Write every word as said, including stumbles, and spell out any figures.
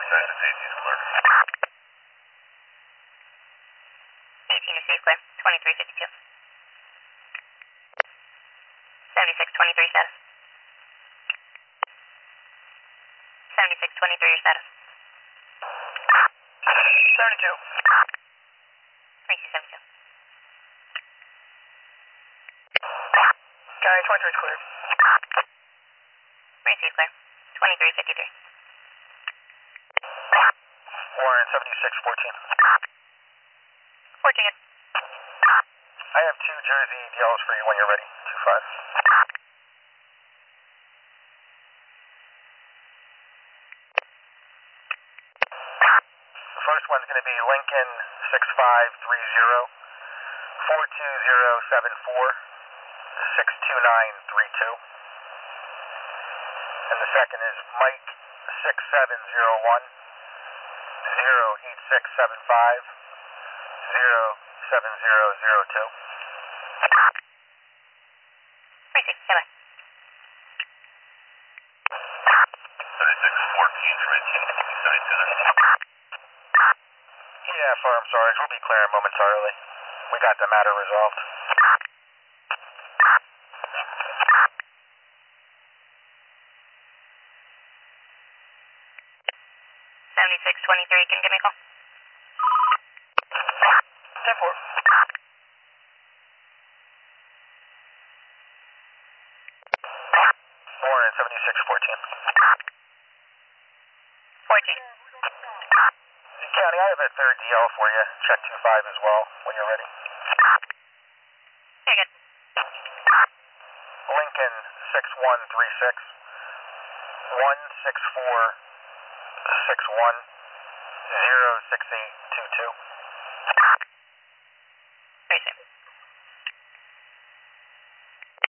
seventy-six eighteen is clear. eighteen is safe clear. twenty-three fifty-two. seventy-six twenty-three status. seventy-six twenty-three your status. seventy-two. Thank you, seventy-two. Guy twenty-three is clear. Race is clear. twenty-three fifty-three. Warren seventy-six fourteen. fourteen. I have two Jersey D Ls for you when you're ready. two five. The first one's going to be Lincoln six five three zero, four two zero seven four, six two nine three two. And the second is Mike six seven zero one, zero eight six seven five, zero seven zero zero two. Race is, stand by. seventy-six fourteen from eighteen. seventy-two there. Yeah, firm sorry. We'll be clearing momentarily. We got the matter resolved. seventy-six twenty-three, can you give me a call? ten four. Warren seventy-six fourteen. fourteen. County, I have a third D L for you. Check two five as well when you're ready. Very good. Lincoln six one three six, one six four six one, zero six eight two two.